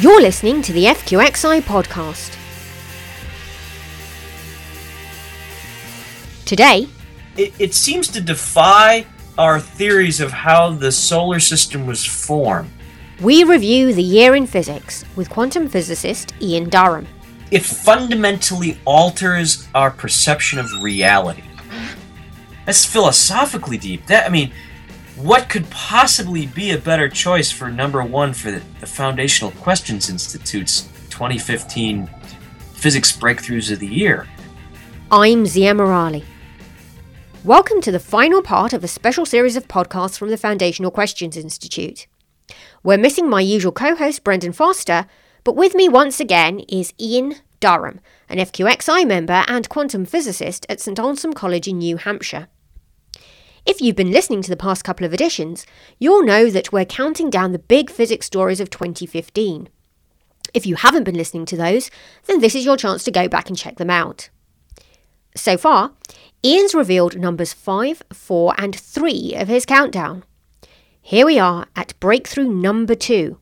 You're listening to the FQXI podcast. Today, it seems to defy our theories of how the solar system was formed. we review the year in physics with quantum physicist Ian Durham. It fundamentally alters our perception of reality. That's philosophically deep. What could possibly be a better choice for number one for the Foundational Questions Institute's 2015 Physics Breakthroughs of the Year? I'm Zia Morali. Welcome to the final part of a special series of podcasts from the Foundational Questions Institute. We're missing my usual co-host Brendan Foster, but with me once again is Ian Durham, an FQXI member and quantum physicist at St Anselm College in New Hampshire. If you've been listening to the past couple of editions, you'll know that we're counting down the big physics stories of 2015. If you haven't been listening to those, then this is your chance to go back and check them out. So far, Ian's revealed numbers 5, 4 and 3 of his countdown. Here we are at breakthrough number 2.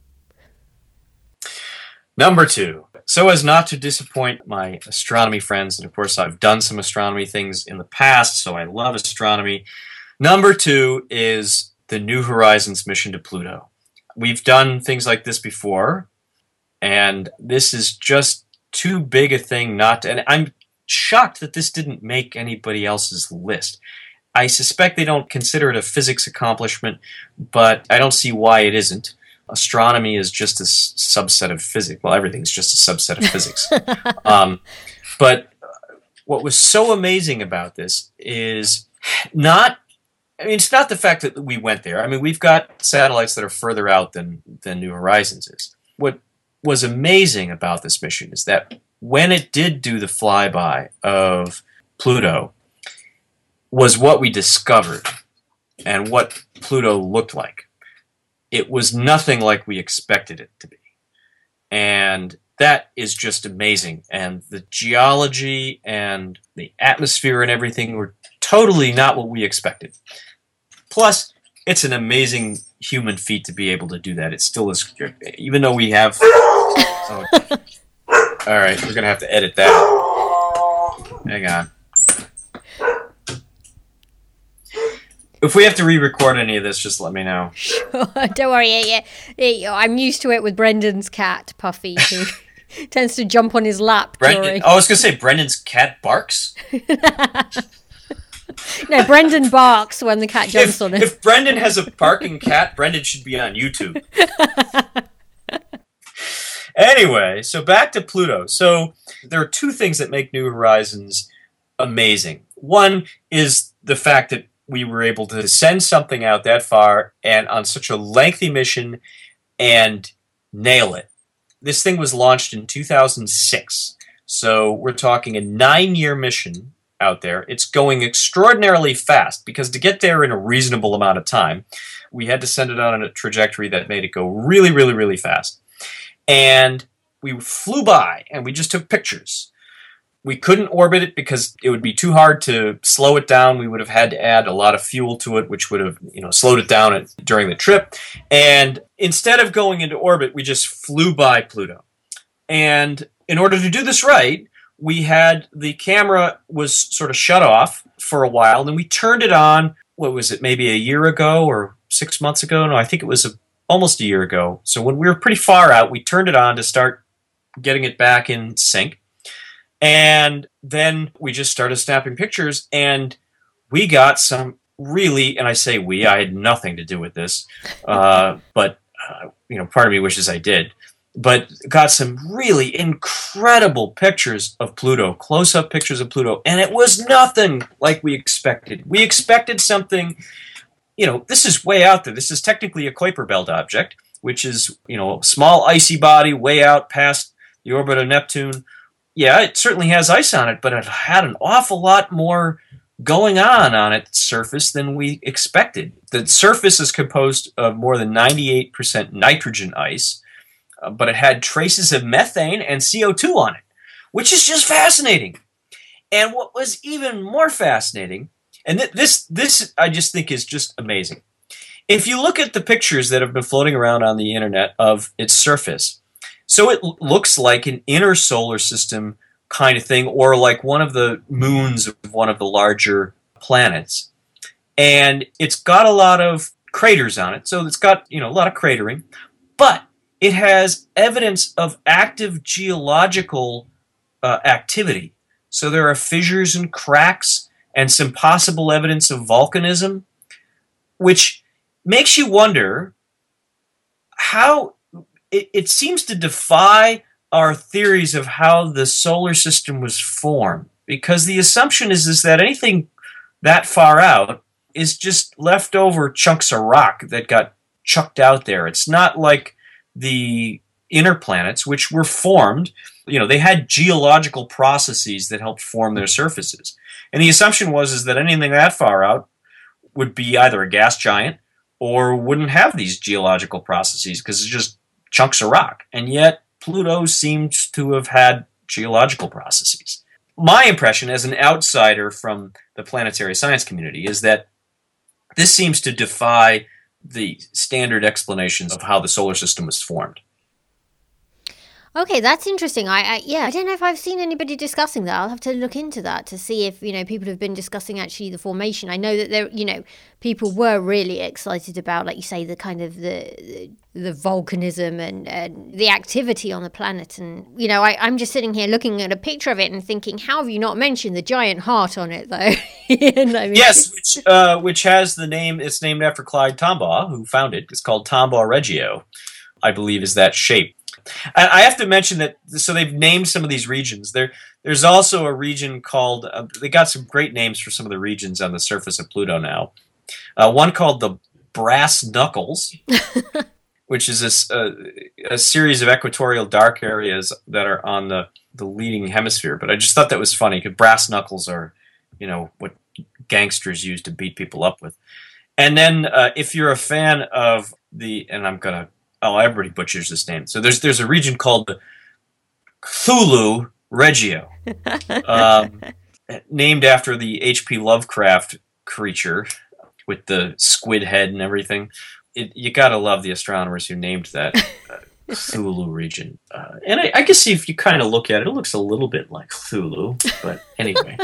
Number 2. So as not to disappoint my astronomy friends, and of course I've done some astronomy things in the past, so I love astronomy. Number 2 is the New Horizons mission to Pluto. We've done things like this before, and this is just too big a thing not to... And I'm shocked that this didn't make anybody else's list. I suspect they don't consider it a physics accomplishment, but I don't see why it isn't. Astronomy is just a subset of physics. Well, everything's just a subset of physics. But what was so amazing about this is it's not the fact that we went there. We've got satellites that are further out than New Horizons is. What was amazing about this mission is that when it did do the flyby of Pluto was what we discovered and what Pluto looked like. It was nothing like we expected it to be. And that is just amazing. And the geology and the atmosphere and everything were totally not what we expected. Plus, it's an amazing human feat to be able to do that. It still is, even though we have... Oh, all right, we're going to have to edit that. Hang on. If we have to re-record any of this, just let me know. Sure, don't worry. Yeah. I'm used to it with Brendan's cat, Puffy, who tends to jump on his lap during... I was going to say Brendan's cat barks. No, Brendan barks when the cat jumps on him. If Brendan has a barking cat, Brendan should be on YouTube. Anyway, so back to Pluto. So there are two things that make New Horizons amazing. One is the fact that we were able to send something out that far and on such a lengthy mission and nail it. This thing was launched in 2006. So we're talking a 9-year mission out there. It's going extraordinarily fast because to get there in a reasonable amount of time, we had to send it on a trajectory that made it go really, really, really fast. And we flew by and we just took pictures. We couldn't orbit it because it would be too hard to slow it down. We would have had to add a lot of fuel to it, which would have, slowed it down during the trip. And instead of going into orbit, we just flew by Pluto. And in order to do this right, the camera was sort of shut off for a while, and we turned it on, maybe a year ago or 6 months ago? No, I think it was almost a year ago. So when we were pretty far out, we turned it on to start getting it back in sync. And then we just started snapping pictures, and we got some really, and I say we, I had nothing to do with this, but part of me wishes I did, but got some really incredible pictures of Pluto, close-up pictures of Pluto, and it was nothing like we expected. We expected something, this is way out there. This is technically a Kuiper Belt object, which is, a small icy body way out past the orbit of Neptune. Yeah, it certainly has ice on it, but it had an awful lot more going on its surface than we expected. The surface is composed of more than 98% nitrogen ice, but it had traces of methane and CO2 on it, which is just fascinating. And what was even more fascinating, and this I just think is just amazing. If you look at the pictures that have been floating around on the internet of its surface, So it looks like an inner solar system kind of thing, or like one of the moons of one of the larger planets. And it's got a lot of craters on it, so it's got, a lot of cratering, but it has evidence of active geological activity. So there are fissures and cracks and some possible evidence of volcanism, which makes you wonder how it seems to defy our theories of how the solar system was formed, because the assumption is that anything that far out is just leftover chunks of rock that got chucked out there. It's not like the inner planets, which were formed. They had geological processes that helped form their surfaces. And the assumption was that anything that far out would be either a gas giant or wouldn't have these geological processes because it's just chunks of rock. And yet Pluto seems to have had geological processes. My impression as an outsider from the planetary science community is that this seems to defy the standard explanations of how the solar system was formed. Okay, that's interesting. I don't know if I've seen anybody discussing that. I'll have to look into that to see if, people have been discussing actually the formation. I know that there, people were really excited about, like you say, the kind of the volcanism and the activity on the planet. And, I'm just sitting here looking at a picture of it and thinking, how have you not mentioned the giant heart on it, though? Yes, which has the name, it's named after Clyde Tombaugh, who found it. It's called Tombaugh Regio, I believe is that shape. I have to mention that, so they've named some of these regions. There's also a region called, they got some great names for some of the regions on the surface of Pluto now. One called the Brass Knuckles, which is a series of equatorial dark areas that are on the leading hemisphere. But I just thought that was funny, because brass knuckles are, what gangsters use to beat people up with. And then if you're a fan of everybody butchers this name. So there's a region called the Cthulhu Regio, named after the H.P. Lovecraft creature with the squid head and everything. You gotta love the astronomers who named that Cthulhu region. And I can see if you kind of look at it, it looks a little bit like Cthulhu, but anyway.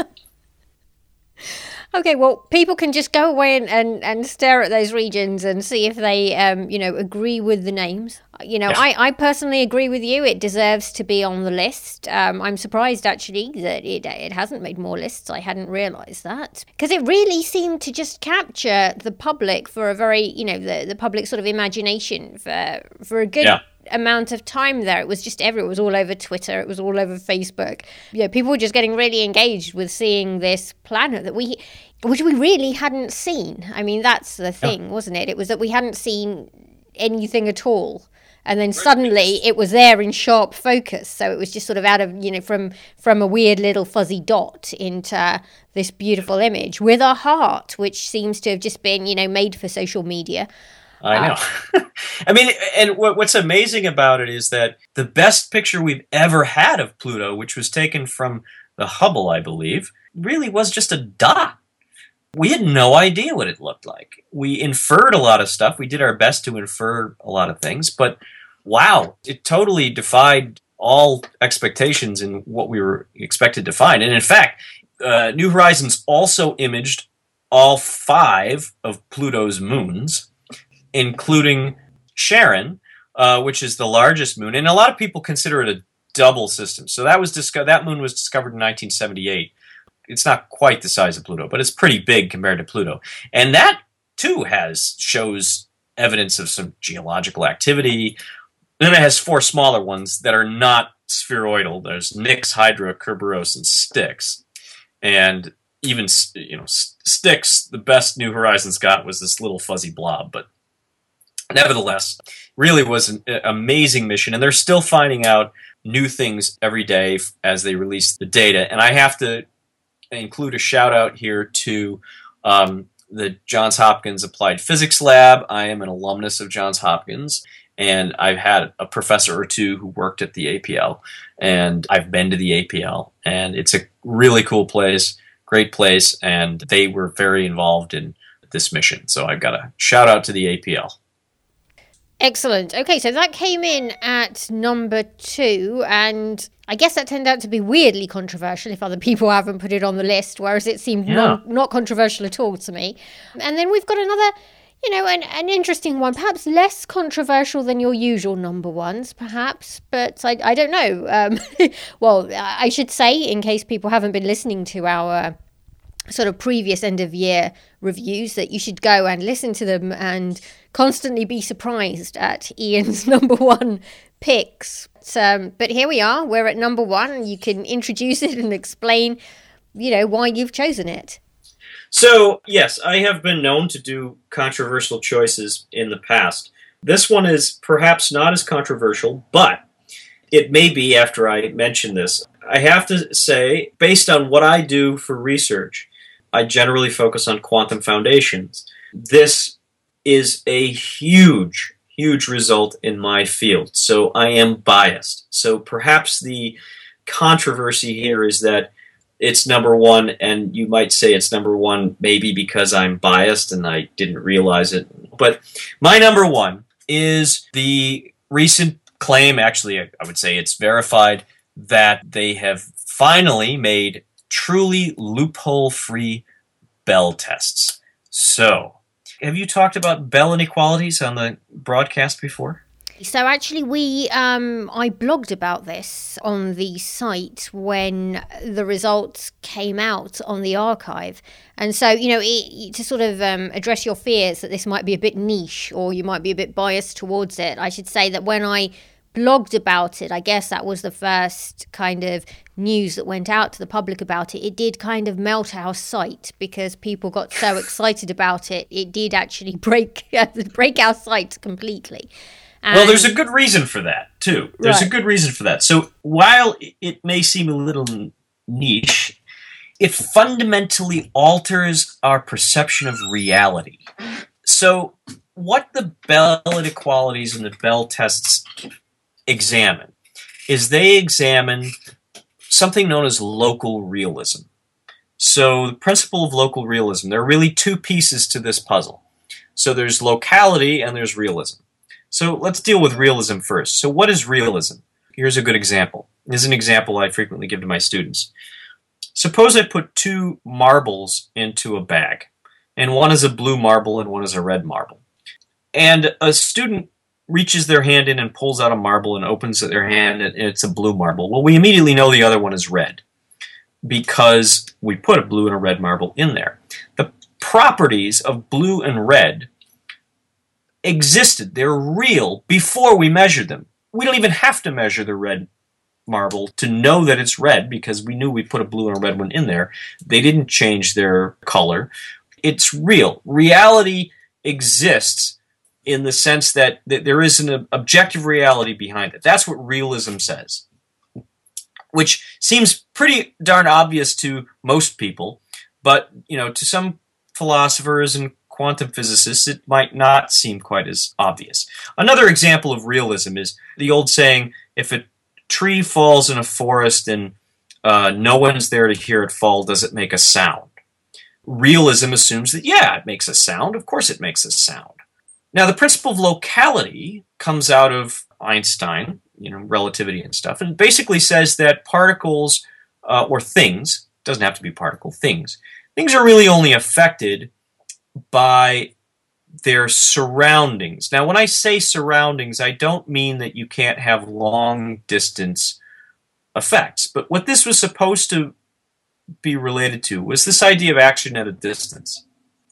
Okay, well, people can just go away and stare at those regions and see if they, agree with the names. Yeah. I personally agree with you. It deserves to be on the list. I'm surprised, actually, that it hasn't made more lists. I hadn't realised that. Because it really seemed to just capture the public for a very, the public sort of imagination for a good amount of time there. It was just everywhere. It was all over Twitter. It was all over Facebook. People were just getting really engaged with seeing this planet which we really hadn't seen. I mean, that's the thing, wasn't it? It was that we hadn't seen anything at all. And then suddenly it was there in sharp focus. So it was just sort of out of, from a weird little fuzzy dot into this beautiful image with a heart, which seems to have just been, made for social media. I know. I mean, and what's amazing about it is that the best picture we've ever had of Pluto, which was taken from the Hubble, I believe, really was just a dot. We had no idea what it looked like. We inferred a lot of stuff. We did our best to infer a lot of things, but wow, it totally defied all expectations in what we were expected to find. And in fact, New Horizons also imaged all 5 of Pluto's moons, including Charon, which is the largest moon, and a lot of people consider it a double system. So that moon was discovered in 1978. It's not quite the size of Pluto, but it's pretty big compared to Pluto, and that too shows evidence of some geological activity. Then it has 4 smaller ones that are not spheroidal. There's Nix, Hydra, Kerberos, and Styx, and even Styx. The best New Horizons got was this little fuzzy blob, but nevertheless, really was an amazing mission, and they're still finding out new things every day as they release the data. And I have to include a shout out here to the Johns Hopkins Applied Physics Lab. I am an alumnus of Johns Hopkins, and I've had a professor or two who worked at the APL, and I've been to the APL, and it's a really cool place, great place, and they were very involved in this mission. So I've got a shout out to the APL. Excellent. Okay, so that came in at number 2, and I guess that turned out to be weirdly controversial if other people haven't put it on the list, whereas it seemed not controversial at all to me. And then we've got another, an interesting one, perhaps less controversial than your usual number ones, perhaps, but I don't know. Well, I should say, in case people haven't been listening to our sort of previous end of year reviews, that you should go and listen to them and constantly be surprised at Ian's number 1 picks. But here we are, we're at number 1. You can introduce it and explain, why you've chosen it. So, yes, I have been known to do controversial choices in the past. This one is perhaps not as controversial, but it may be after I mention this. I have to say, based on what I do for research, I generally focus on quantum foundations. This is a huge result in my field, so I am biased. So perhaps the controversy here is that it's number 1, and you might say it's number 1 maybe because I'm biased and I didn't realize it. But my number 1 is the recent claim, actually I would say it's verified, that they have finally made truly loophole-free Bell tests. So, have you talked about Bell inequalities on the broadcast before? So actually I blogged about this on the site when the results came out on the archive. And so, to sort of address your fears that this might be a bit niche or you might be a bit biased towards it, I should say that when I blogged about it, I guess that was the first kind of news that went out to the public about it. It did kind of melt our site because people got so excited about it. It did actually break our site completely. Well, there's a good reason for that, too. There's a good reason for that. So while it may seem a little niche, it fundamentally alters our perception of reality. So what the Bell inequalities and the Bell tests examine is they examine something known as local realism. So the principle of local realism, there are really 2 pieces to this puzzle. So there's locality and there's realism. So let's deal with realism first. So what is realism? Here's a good example. This is an example I frequently give to my students. Suppose I put 2 marbles into a bag, and one is a blue marble and one is a red marble. And a student reaches their hand in and pulls out a marble and opens their hand, and it's a blue marble. Well, we immediately know the other one is red because we put a blue and a red marble in there. The properties of blue and red existed. They're real before we measured them. We don't even have to measure the red marble to know that it's red because we knew we put a blue and a red one in there. They didn't change their color. It's real. Reality exists in the sense that there is an objective reality behind it. That's what realism says, which seems pretty darn obvious to most people, but to some philosophers and quantum physicists, it might not seem quite as obvious. Another example of realism is the old saying, if a tree falls in a forest and no one's there to hear it fall, does it make a sound? Realism assumes that, yeah, it makes a sound. Of course it makes a sound. Now, the principle of locality comes out of Einstein, relativity and stuff, and basically says that particles or things, doesn't have to be particle, things are really only affected by their surroundings. Now, when I say surroundings, I don't mean that you can't have long-distance effects, but what this was supposed to be related to was this idea of action at a distance.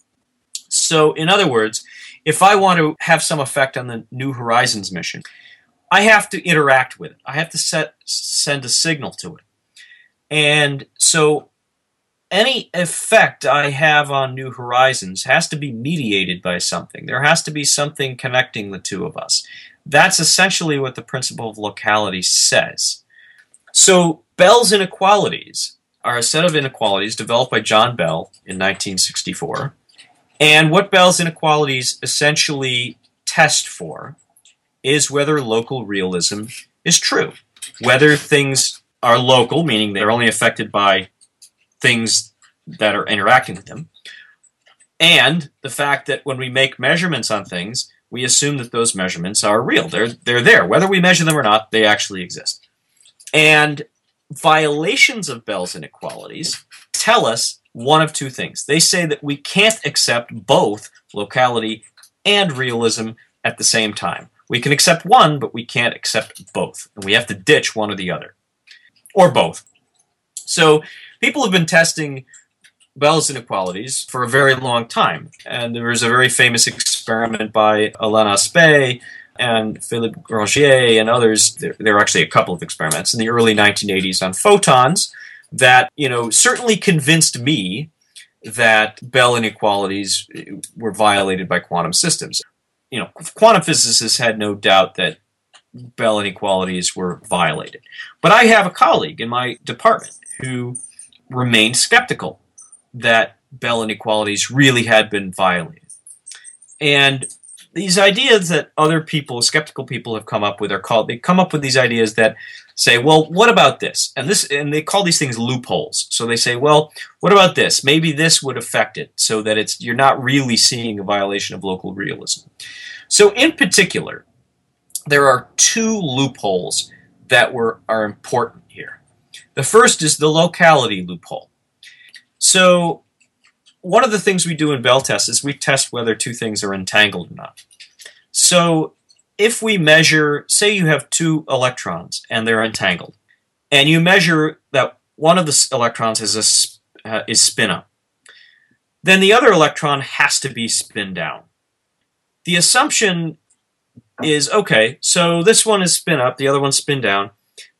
So, in other words, if I want to have some effect on the New Horizons mission, I have to interact with it. I have to send a signal to it. And so any effect I have on New Horizons has to be mediated by something. There has to be something connecting the two of us. That's essentially what the principle of locality says. So Bell's inequalities are a set of inequalities developed by John Bell in 1964. And what Bell's inequalities essentially test for is whether local realism is true. Whether things are local, meaning they're only affected by things that are interacting with them, And the fact that when we make measurements on things, we assume that those measurements are real. They're there. Whether we measure them or not, they actually exist. And violations of Bell's inequalities tell us one of two things. They say that we can't accept both locality and realism at the same time. We can accept one, but we can't accept both. And we have to ditch one or the other. Or both. So people have been testing Bell's inequalities for a very long time. And there was a very famous experiment by Alain Aspect and Philippe Grosjean and others. There were actually a couple of experiments in the early 1980s on photons that, certainly convinced me that Bell inequalities were violated by quantum systems. Quantum physicists had no doubt that Bell inequalities were violated. But I have a colleague in my department who remained skeptical that Bell inequalities really had been violated. And these ideas that other people, skeptical people, have come up with they come up with these ideas that say, well, what about this? And they call these things loopholes. So they say, well, what about this? Maybe this would affect it so that you're not really seeing a violation of local realism. So in particular, there are two loopholes that are important here. The first is the locality loophole. So one of the things we do in Bell tests is we test whether two things are entangled or not. So if we measure, say you have two electrons and they're entangled, and you measure that one of the electrons is spin up, then the other electron has to be spin down. The assumption is, okay, so this one is spin up, the other one's spin down.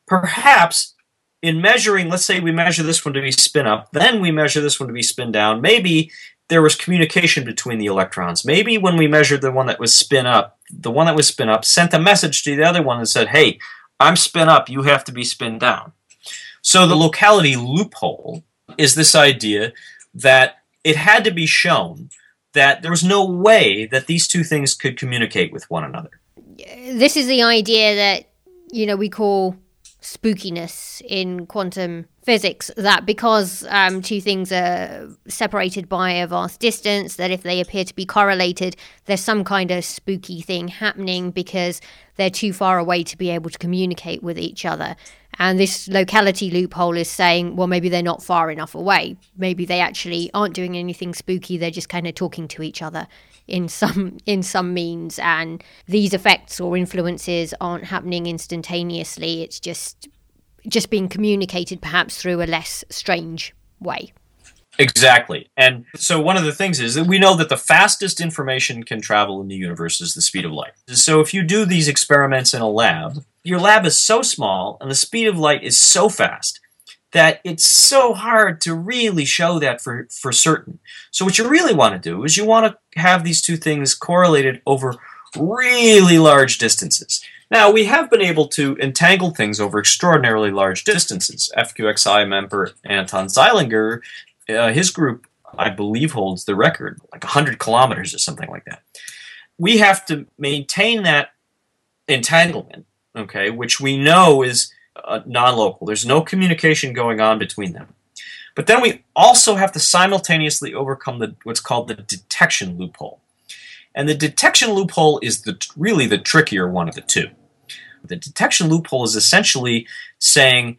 Perhaps in measuring, let's say we measure this one to be spin up, then we measure this one to be spin down, maybe there was communication between the electrons. Maybe when we measured the one that was spin up, the one that was spin up sent a message to the other one and said, hey, I'm spin up, you have to be spin down. So the locality loophole is this idea that it had to be shown that there was no way that these two things could communicate with one another. This is the idea that, we call spookiness in quantum physics, that because two things are separated by a vast distance, that if they appear to be correlated, there's some kind of spooky thing happening because they're too far away to be able to communicate with each other. And this locality loophole is saying, well, maybe they're not far enough away. Maybe they actually aren't doing anything spooky. They're just kind of talking to each other in some means. And these effects or influences aren't happening instantaneously. It's just being communicated perhaps through a less strange way. Exactly. And so one of the things is that we know that the fastest information can travel in the universe is the speed of light. So if you do these experiments in a lab, your lab is so small and the speed of light is so fast that it's so hard to really show that for certain. So what you really want to do is you want to have these two things correlated over really large distances. Now, we have been able to entangle things over extraordinarily large distances. FQXI member Anton Zeilinger, his group, I believe, holds the record, like 100 kilometers or something like that. We have to maintain that entanglement, okay, which we know is non-local. There's no communication going on between them. But then we also have to simultaneously overcome what's called the detection loophole. And the detection loophole is really the trickier one of the two. The detection loophole is essentially saying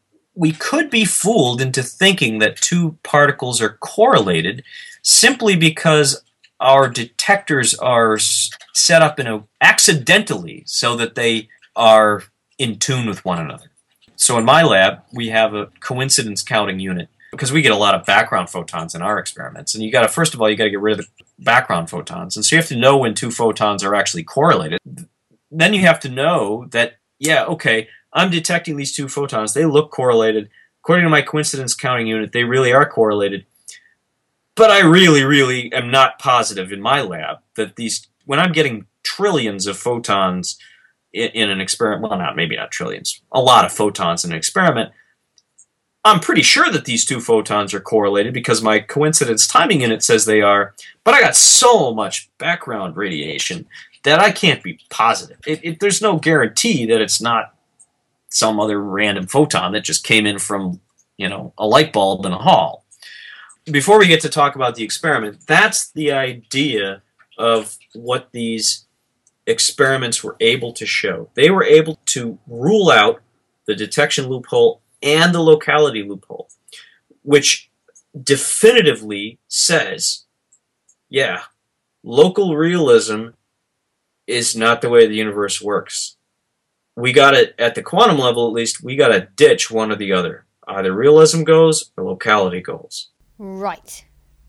we could be fooled into thinking that two particles are correlated simply because our detectors are set up accidentally so that they are in tune with one another. So in my lab, we have a coincidence counting unit because we get a lot of background photons in our experiments. And first of all, you got to get rid of the background photons. And so you have to know when two photons are actually correlated. Then you have to know that, yeah, okay, I'm detecting these two photons. They look correlated. According to my coincidence counting unit, they really are correlated. But I really, really am not positive in my lab that when I'm getting trillions of photons in an experiment, well, maybe not trillions, a lot of photons in an experiment, I'm pretty sure that these two photons are correlated because my coincidence timing unit says they are, but I got so much background radiation that I can't be positive. There's no guarantee that it's not some other random photon that just came in from, a light bulb in a hall. before we get to talk about the experiment, that's the idea of what these experiments were able to show. They were able to rule out the detection loophole and the locality loophole, which definitively says, yeah, local realism is not the way the universe works. We got to, at the quantum level at least, we got to ditch one or the other. Either realism goes or locality goes. Right.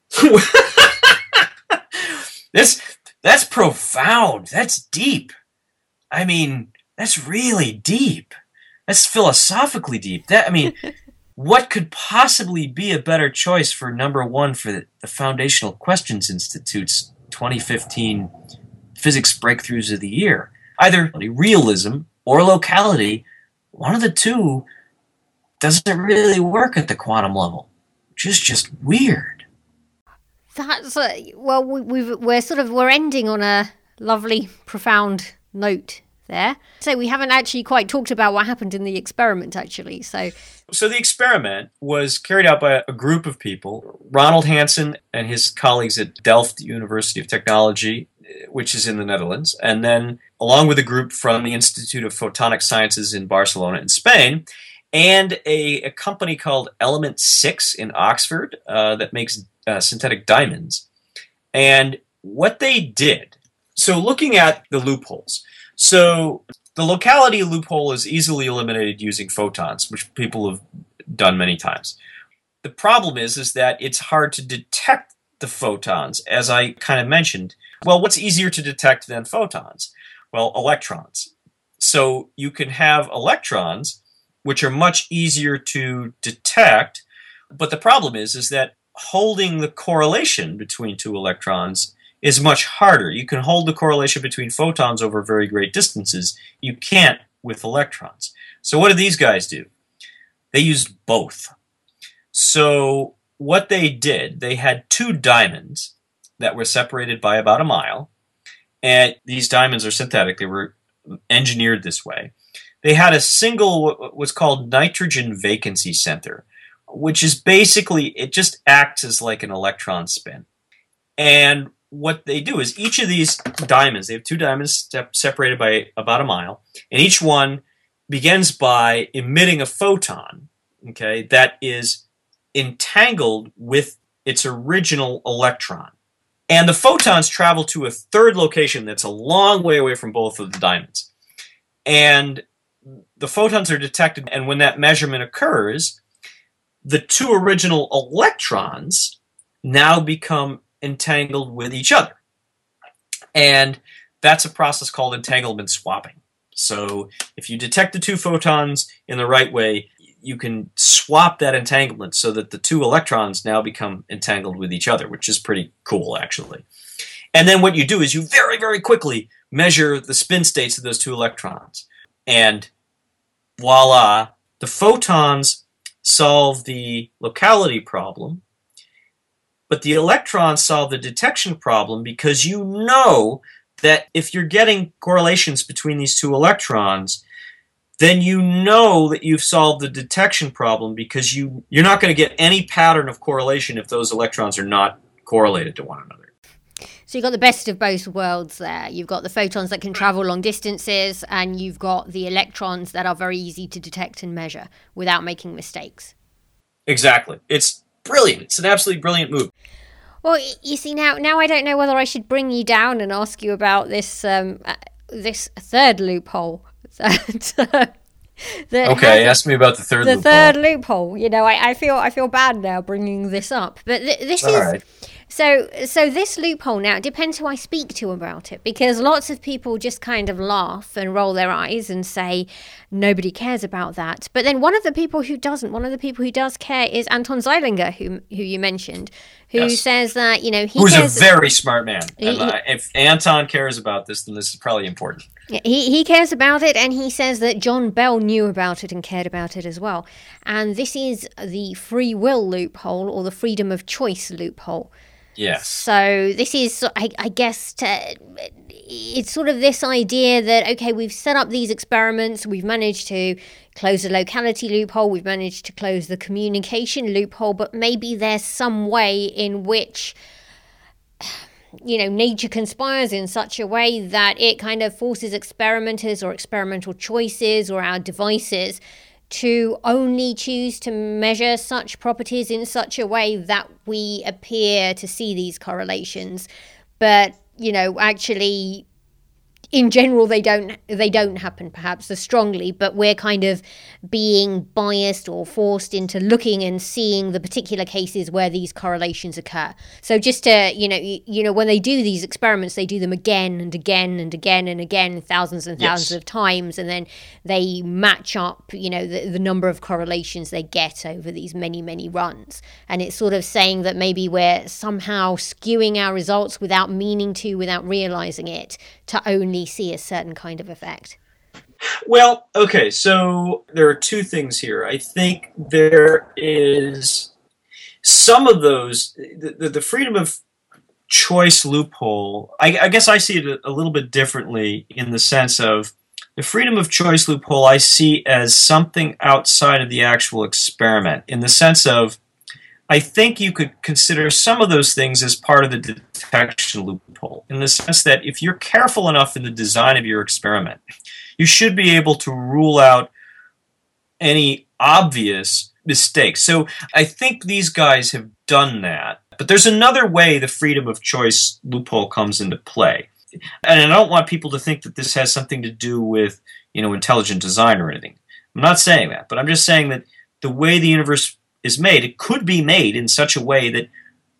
That's profound. That's deep. I mean, that's really deep. That's philosophically deep. What could possibly be a better choice for number one for the Foundational Questions Institute's 2015 Physics Breakthroughs of the Year? Either realism or locality, one of the two doesn't really work at the quantum level, which is just weird. That's we're ending on a lovely, profound note there. So we haven't actually quite talked about what happened in the experiment, actually. So the experiment was carried out by a group of people. Ronald Hansen and his colleagues at Delft University of Technology, which is in the Netherlands, and then along with a group from the Institute of Photonic Sciences in Barcelona in Spain, and a company called Element 6 in Oxford that makes synthetic diamonds. And what they did, so looking at the loopholes, so the locality loophole is easily eliminated using photons, which people have done many times. The problem is that it's hard to detect the photons, as I kind of mentioned. Well, what's easier to detect than photons? Well, electrons. So you can have electrons, which are much easier to detect, but the problem is that holding the correlation between two electrons is much harder. You can hold the correlation between photons over very great distances. You can't with electrons. So what do these guys do? They used both. So what they did, they had two diamonds that were separated by about a mile, and these diamonds are synthetic. They were engineered this way. They had a single, what's called nitrogen vacancy center, which is basically, it just acts as like an electron spin. And what they do is each of these diamonds, they have two diamonds separated by about a mile, and each one begins by emitting a photon, okay, that is entangled with its original electron. And the photons travel to a third location that's a long way away from both of the diamonds. And the photons are detected, and when that measurement occurs, the two original electrons now become entangled with each other. And that's a process called entanglement swapping. So if you detect the two photons in the right way, you can swap that entanglement so that the two electrons now become entangled with each other, which is pretty cool, actually. And then what you do is you very, very quickly measure the spin states of those two electrons. And voila, the photons solve the locality problem, but the electrons solve the detection problem, because you know that if you're getting correlations between these two electrons, then you know that you've solved the detection problem, because you're not going to get any pattern of correlation if those electrons are not correlated to one another. So you've got the best of both worlds there. You've got the photons that can travel long distances, and you've got the electrons that are very easy to detect and measure without making mistakes. Exactly. It's brilliant. It's an absolutely brilliant move. Well, you see, now I don't know whether I should bring you down and ask you about this this third loophole. Okay, ask me about the third loophole. The third loophole. You know, I feel bad now bringing this up, but this is right. So this loophole now, it depends who I speak to about it, because lots of people just kind of laugh and roll their eyes and say nobody cares about that. But then one of the people who does care is Anton Zeilinger, who you mentioned, who yes. says that, you know, who's a very smart man. If Anton cares about this, then this is probably important. He cares about it, and he says that John Bell knew about it and cared about it as well. And this is the free will loophole, or the freedom of choice loophole. Yes. So this is, I guess, it's sort of this idea that, okay, we've set up these experiments, we've managed to close the locality loophole, we've managed to close the communication loophole, but maybe there's some way in which, nature conspires in such a way that it kind of forces experimenters or experimental choices or our devices to only choose to measure such properties in such a way that we appear to see these correlations. But, actually, in general, they don't happen perhaps as strongly, but we're kind of being biased or forced into looking and seeing the particular cases where these correlations occur. So just to, when they do these experiments, they do them again and again and again and again, thousands and thousands of times, and then they match up, the number of correlations they get over these many, many runs. And it's sort of saying that maybe we're somehow skewing our results without meaning to, without realizing it, to only see a certain kind of effect. Well, okay, so there are two things here. I think there is some of those, the freedom of choice loophole, I guess I see it a little bit differently in the sense of the freedom of choice loophole I see as something outside of the actual experiment, in the sense of I think you could consider some of those things as part of the detection loophole, in the sense that if you're careful enough in the design of your experiment, you should be able to rule out any obvious mistakes. So I think these guys have done that. But there's another way the freedom of choice loophole comes into play. And I don't want people to think that this has something to do with, intelligent design or anything. I'm not saying that, but I'm just saying that the way the universe is made, it could be made in such a way that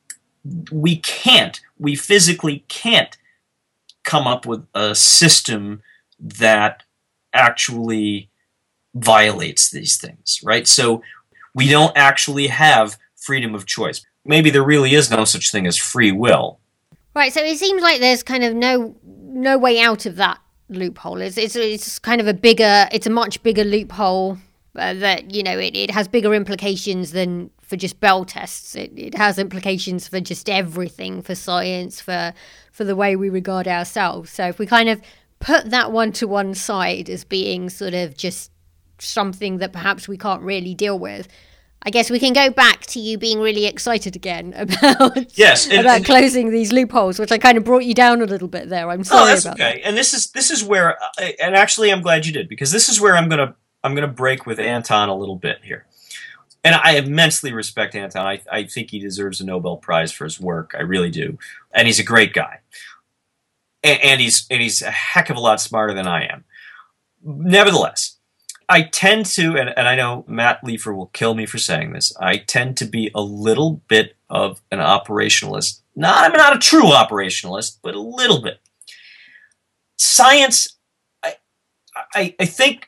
we physically can't come up with a system that actually violates these things, right? So we don't actually have freedom of choice. Maybe there really is no such thing as free will. Right, so it seems like there's kind of no way out of that loophole. It's kind of it's a much bigger loophole. That it has bigger implications than for just Bell tests. It has implications for just everything, for science, for the way we regard ourselves. So if we kind of put that one to one side as being sort of just something that perhaps we can't really deal with, I guess we can go back to you being really excited again about about closing these loopholes, which I kind of brought you down a little bit there. I'm sorry about that. And this is where, and actually I'm glad you did, because this is where I'm going to break with Anton a little bit here. And I immensely respect Anton. I think he deserves a Nobel Prize for his work. I really do. And he's a great guy. And he's a heck of a lot smarter than I am. Nevertheless, I tend to, and I know Matt Leifer will kill me for saying this, I tend to be a little bit of an operationalist. I'm not a true operationalist, but a little bit. Science, I think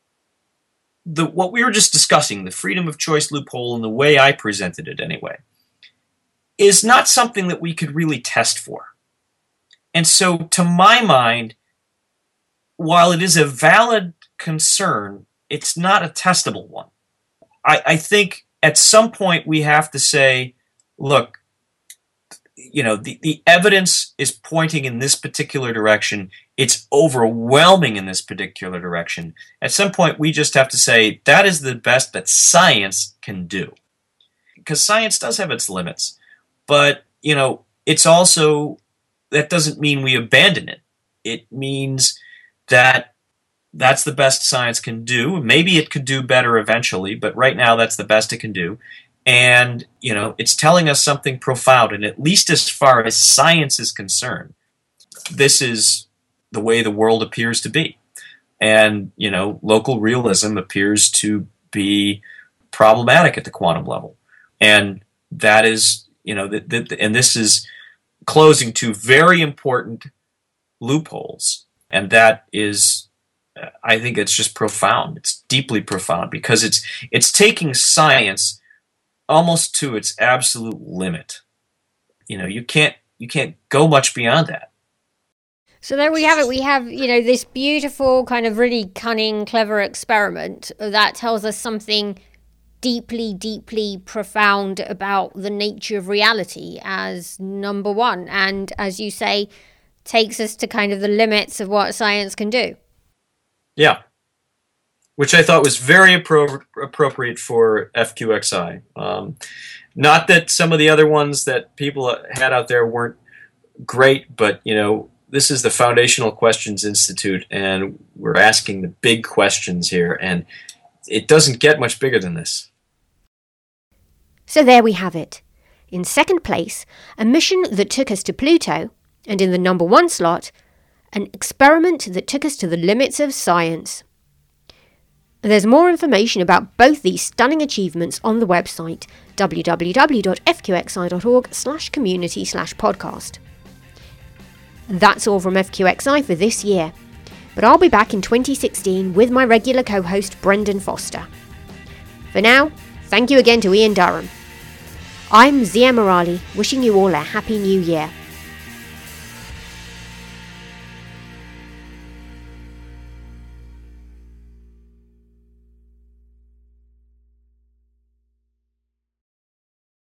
what we were just discussing, the freedom of choice loophole, and the way I presented it anyway, is not something that we could really test for. And so, to my mind, while it is a valid concern, it's not a testable one. I think at some point we have to say, look, the evidence is pointing in this particular direction. It's overwhelming in this particular direction. At some point, we just have to say that is the best that science can do. Because science does have its limits. But, it's also, that doesn't mean we abandon it. It means that that's the best science can do. Maybe it could do better eventually, but right now that's the best it can do. And, it's telling us something profound. And at least as far as science is concerned, this is the way the world appears to be. And, local realism appears to be problematic at the quantum level. And that is, and this is closing two very important loopholes. And that is, I think it's just profound. It's deeply profound because it's taking science almost to its absolute limit. You can't go much beyond that. So there we have it. We have, this beautiful kind of really cunning, clever experiment that tells us something deeply, deeply profound about the nature of reality as number one. And as you say, takes us to kind of the limits of what science can do. Yeah. Which I thought was very appropriate for FQXI. Not that some of the other ones that people had out there weren't great, but, this is the Foundational Questions Institute, and we're asking the big questions here, and it doesn't get much bigger than this. So there we have it. In second place, a mission that took us to Pluto, and in the number one slot, an experiment that took us to the limits of science. There's more information about both these stunning achievements on the website www.fqxi.org/community/podcast. That's all from FQXI for this year, but I'll be back in 2016 with my regular co-host Brendan Foster. For now, thank you again to Ian Durham. I'm Zia Morali, wishing you all a happy new year.